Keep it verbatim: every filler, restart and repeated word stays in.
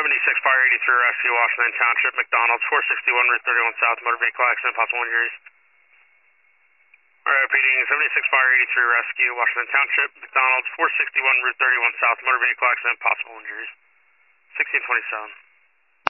seventy-six Fire eighty-three Rescue, Washington Township, McDonald's, four sixty-one Route thirty-one South, motor vehicle accident, possible injuries. Alright, repeating, seventy-six Fire eighty-three Rescue, Washington Township, McDonald's, four sixty-one Route thirty-one South, motor vehicle accident, possible injuries. sixteen twenty-seven.